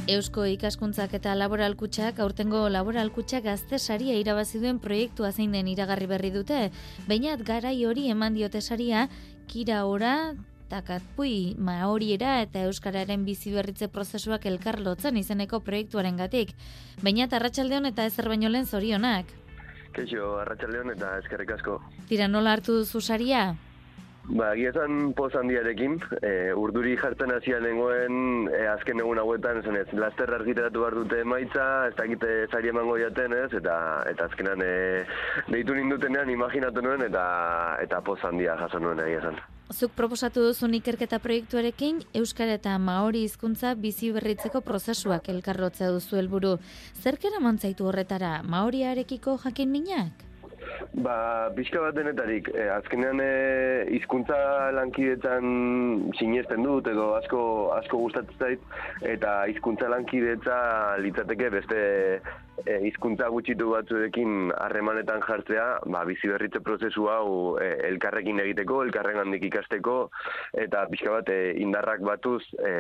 Eusko ikaskuntzak eta laboralkutxak aurtengo laboralkutxak gazte saria irabazi duen proiektua zein den iragarri berri dute. Bainat garai hori eman diote saria, Kira Ora, Takatpui Maoriera eta Euskararen bizi berritze prozesuak elkarlotzen izeneko proiektuarengatik. Bainat arratsaldeon eta ezer baino lehen zorionak. Keixo, arratsaldeon eta eskerrik asko. Tira, nola hartu duzu saria? Giezan poz handiarekin, urduri jartzen hasia nengoen azken egun hauetan, esanez, laster argitaratu behar dute emaitza, ez dakite sari emango jaten ez, eta azkenan deitu nindutenean imaginatu nuen eta poz handia jaso nuen esan. Zuk proposatu duzun ikerketa proiektuarekin, Euskara eta Maori hizkuntza bizi berritzeko prozesuak elkarlotzea duzu helburu. Zerk eraman zaitu horretara, Maoriarekiko jakin minak? Pixka bat denetarik, azkenean hizkuntza lankidetzan sinesten dut edo asko gustatzen zait, eta hizkuntza lankidetza litzateke beste hizkuntza gutxitu batzuekin harremanetan jartzea, bizi berritze prozesu hau elkarrekin egiteko, elkarrengandik ikasteko, eta pixka bat indarrak batuz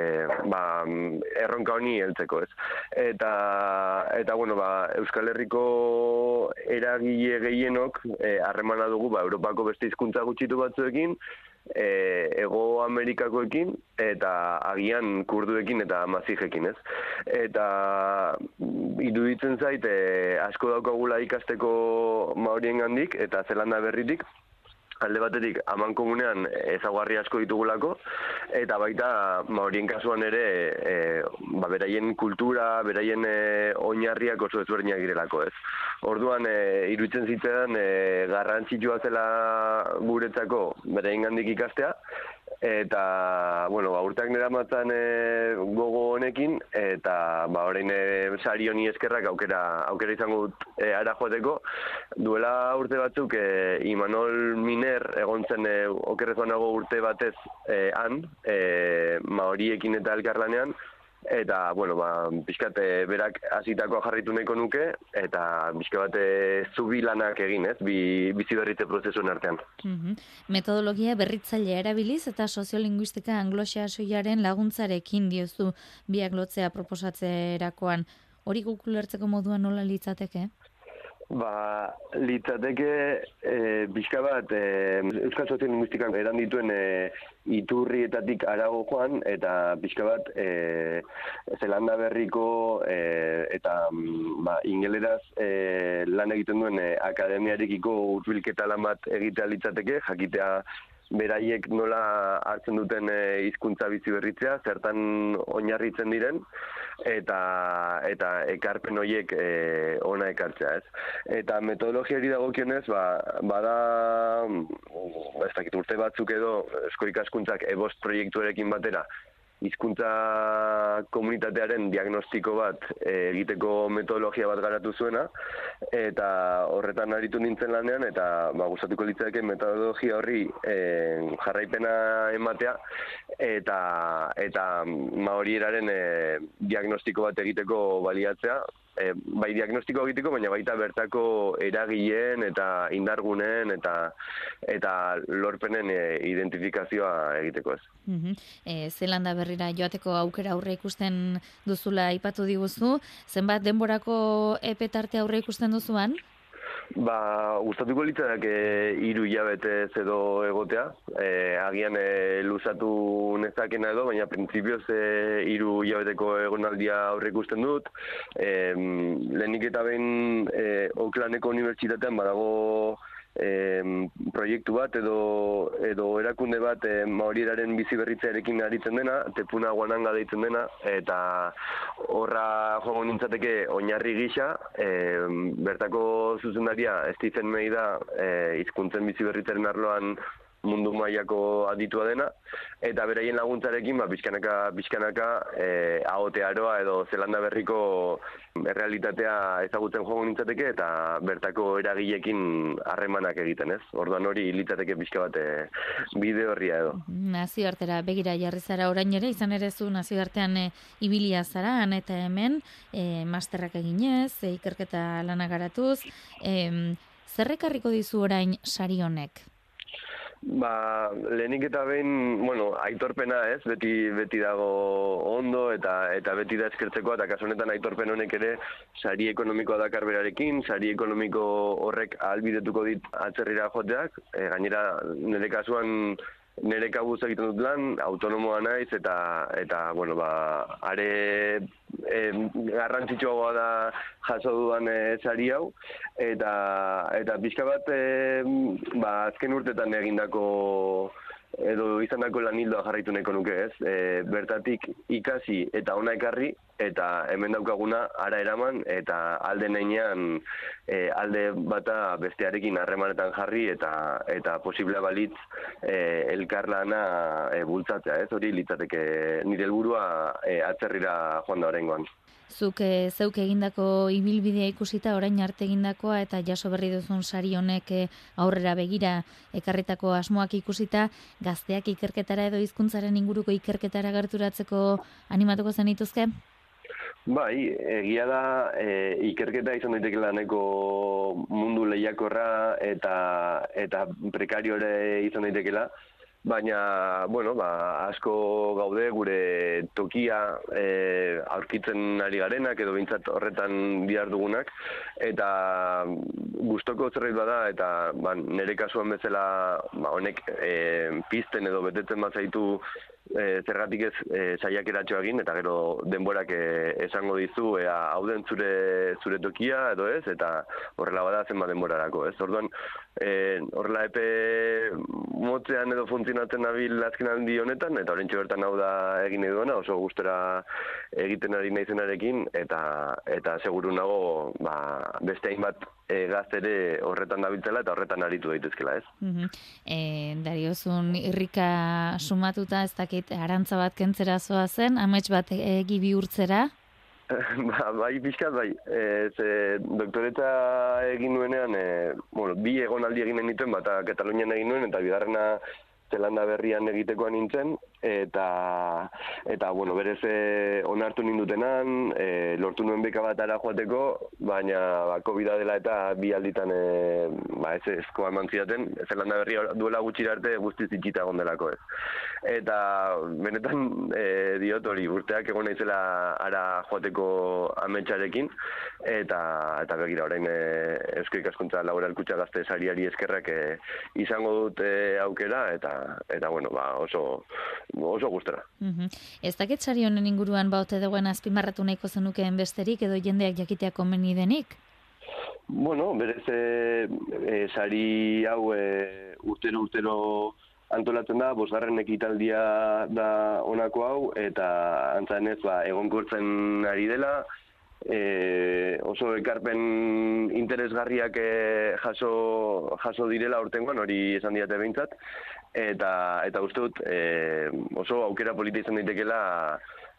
erronka honi heltzeko, ez. Eta bueno, Euskal Herriko eragile gehienok harremana dugu Europako beste hizkuntza gutxitu batzuekin, Hego Amerikakoekin eta agian kurduekin eta mazijekin, ez? Eta iruditzen zait asko daukagula ikasteko Maoriengandik eta Zelanda Berritik, alde batetik amankomunean ezaugarri asko ditugulako, eta baita Maorien kasuan ere beraien kultura, beraien oinarriak oso ezberdinak direlako, ez. Orduan, iruditzen zitzaidan garrantzitsua zela guretzako beraiengandik ikastea, eta, urteak neramatzan gogo honekin, eta orain sari honi eskerrak aukera izango dut ara joateko. Duela urte batzuk Imanol Miner egon zen okerrezonago urte batez han, Maoriekin eta elkarlanean, eta, pixkat berak hasitakoa jarritu nahiko nuke, eta pixkat zubilanak egin, ez, bizi berritze prozesuen artean. Metodologia berritzailea erabiliz eta soziolinguistika anglo-saxoiaren laguntzarekin diozu biak lotzea proposatzerakoan. Hori guk ulertzeko moduan nola litzateke? Litzateke pixka bat Euskal Soziolinguistikan edan dituen iturrietatik arago joan, eta pixka bat Zelanda Berriko eta ingeleraz lan egiten duen akademiarekiko hurbilketa lan bat egitea litzateke, jakitea beraiek nola hartzen duten hizkuntza bizi berritzea, zertan oinarritzen diren, eta ekarpen horiek ona ekartzea, ez. Eta metodologiari dagokionez, bada ez dakit urte batzuk edo Eusko Ikaskuntzak EBOST proiektuarekin batera hizkuntza komunitatearen diagnostiko bat egiteko metodologia bat garatu zuena, eta horretan aritu nintzen lanean, eta gustatuko litzateke metodologia horri jarraipena ematea, eta Maorieraren diagnostiko bat egiteko baliatzea, bai diagnostiko egiteko, baina baita bertako eragileen eta indargunen eta lorpenen identifikazioa egiteko, ez. Zelanda Berrira joateko aukera aurre ikusten duzula aipatu diguzu, zenbat denborako epe tarte aurre ikusten duzuan? Gustatuko litzateke 3 hilabetez edo egotea, agian luzatu nezakena edo, baina printzipioz 3 hilabeteko egonaldia aurre ikusten dut. Lehenik eta behin Oaklandeko unibertsitatean badago proiektu bat edo erakunde bat Maorieraren bizi berritzearekin aritzen dena, Tepuna Guananga deitzen dena, eta horra joango nintzateke oinarri gisa, bertako zuzendaria Stephen May da, hizkuntzen bizi berritzaren arloan mundu mailako aditua dena, eta beraien laguntzarekin pixkanaka ahotearoa edo Zelanda Berriko errealitatea ezagutzen joango nintzateke, eta bertako eragileekin harremanak egiten, ez? Orduan hori litzateke pixka bat bide horria edo. Nazioartera begira jarri zara orain ere, izan ere zu nazioartean ibilia zara, han eta hemen, masterrak eginez, ikerketa lana garatuz, zer ekarriko dizu orain sari honek? Lehenik eta behin, aitorpena ez, beti dago ondo eta beti da eskertzekoa, eta kasu honetan aitorpen honek ere sari ekonomikoa dakar berarekin, sari ekonomiko horrek ahalbidetuko dit atzerrira joteak, gainera nire kasuan nire kabuz egiten dut lan, autonomoa naiz, eta are garrantzitsuagoa da jaso dudan sari hau, eta pixka bat azken urtetan egindako edo izandako lanildoa jarraitu nahiko nuke, ez? Bertatik ikasi eta ona ekarri, eta hemen daukaguna ara eraman, eta alde neinean alde bata bestearekin harremanetan jarri, eta posiblea balitz elkarlana bultzatzea, ez? Hori litzateke nire helburua atzerrira joan da oraingoan. Zuk zeuk egindako ibilbidea ikusita, orain arte egindakoa eta jaso berri duzun sari honek aurrera begira ekarritako asmoak ikusita, gazteak ikerketara edo hizkuntzaren inguruko ikerketara gerturatzeko animatuko zenituzke? Bai, egia da ikerketa izan daiteke laneko mundu lehiakorra eta prekario ere izan daitekela. Baina, asko gaude gure tokia aurkitzen ari garenak edo behintzat horretan bihar dugunak, eta gustoko zerbait bada, eta nire kasuan bezala honek pizten edo betetzen bat zaitu zergatik ez saiakeratxoa egin, eta gero denborak esango dizu hau den zure tokia edo ez, eta horrela bada zenbat denborarako, ez? Orduan, horrela epe motzean edo funtzionatzen nabil azken aldi honetan, eta orentxe bertan hau da egin nahi duena, oso gustora egiten ari naizenarekin, eta seguru nago beste hainbat gazte ere horretan dabiltzela eta horretan aritu daitezkela, ez? Dariozun irrika sumatuta, ez dakit arantza bat kentzera zoa zen, amets bat egi bihurtzera? Bai, pixkat, bai. Doktoreta egin nuenean, bi egonaldi egin nituen, bata Katalunian egin nuen, eta bigarrena Zelanda berrian egitekoa nintzen, eta berez onartu nindutenan, lortu nuen beka bat ara joateko, baina COVID-a dela eta bi alditan ez ezkoa eman zidaten, Zelanda berria duela gutxira arte guztiz itxita egon delako ez. Eta benetan diot hori, urteak egon naizela ara joateko ametsarekin, eta begira orain Eusko Ikaskuntza Laboral Kutxa Gazte sariari eskerrak izango dut aukera, eta oso gustora. Ez dakit sari honen inguruan ote dagoen azpimarratu nahiko zenukeen besterik edo jendeak jakitea komeni denik? Berez sari hau urtero antolatzen da, 5. ekitaldia da honako hau, eta antzadenez egonkortzen ari dela, oso ekarpen interesgarriak jaso direla urtengoan, hori esan diate behintzat, eta uste dut oso aukera polita izan daitekela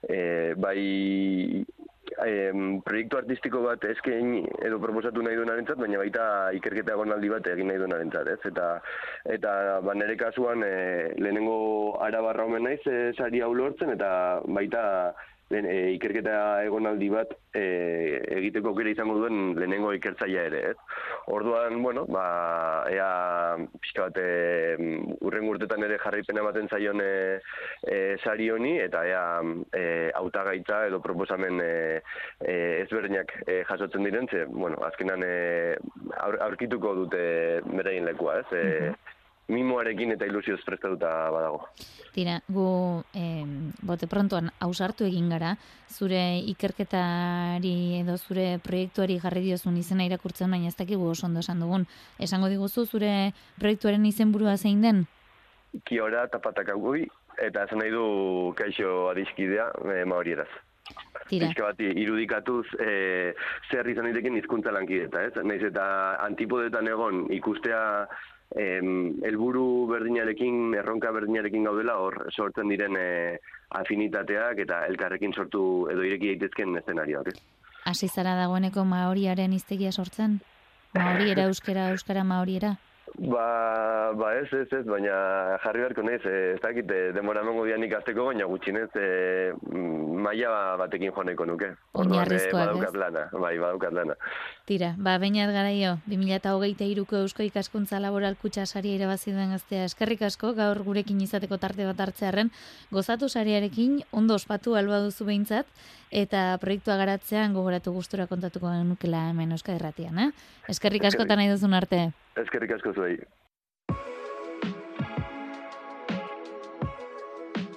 bai proiektu artistiko bat eskain edo proposatu nahi duenarentzat, baina baita ikerketa egonaldi bat egin nahi duenarentzat, ez? Eta nire kasuan lehenengo arabarra omen naiz sari hau lortzen, eta baita ikerketa egonaldi bat egiteko aukera izango duen lehenengo ikertzailea ere, ez? Orduan, ea pixka bat urrengo urtetan ere jarraipena ematen zaion sari honi, eta ea hautagaitza edo proposamen ezberdinak jasotzen diren, azkenan aurkituko dute beraien lekua, ez? Mimoarekin eta ilusioz prestatuta badago. Tira, gu bote prontoan ausartu egin gara, zure ikerketari edo zure proiektuari jarri diozun izena irakurtzen, baina ez dakigu oso ondo esan dugun. Esango diguzu zure proiektuaren izenburua zein den? Kiora Tapatakagui, eta esan nahi du kaixo adiskidea maorieraz. Pixka bat irudikatuz zer izan daiteken hizkuntza lankideta, ez? Naiz eta antipodetan egon ikustea helburu berdinarekin, erronka berdinarekin gaudela, hor sortzen diren afinitateak eta elkarrekin sortu edo ireki daitezken eszenarioak. Hasi zara dagoeneko maoriaren hiztegia sortzen? Maoriera euskara maoriera? Ez, baina jarri beharko naiz, ez dakit, demora emango dian ikasteko, baina gutxinez maila batekin joaneko nuke. Oinarrizkoak, badaukat lana, badaukat lana. Tira, Beñat Garaio, 2023ko Eusko Ikaskuntza Laboral Kutxa saria irabazi duen gaztea. Eskerrik asko, gaur gurekin izateko tarte bat hartzearren, gozatu sariarekin, ondo ospatu alba duzu behintzat, eta proiektua garatzean gogoratu gustura kontatuko nukela hemen Euskadi Irratian, Eskerrik askotan nahi duzun arte. Eskerrik asko zuei.